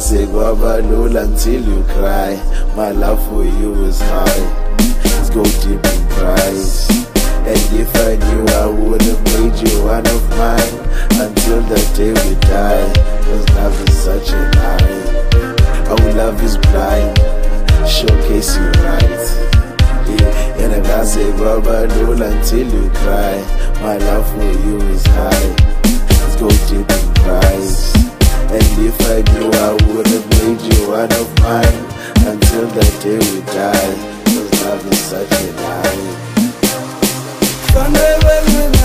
Engase kwaba lula until you cry. My love for you is high. Let's go deep in price. And if I knew, I would have made you one of mine until the day we die. Cause love is such a lie. Our love is blind. Showcase you right. Yeah. And engase kwaba lula until you cry. My love for you is high. Let's go deep in price. And if I knew, I would have made you one of mine until the day we die. Cause love is such a lie.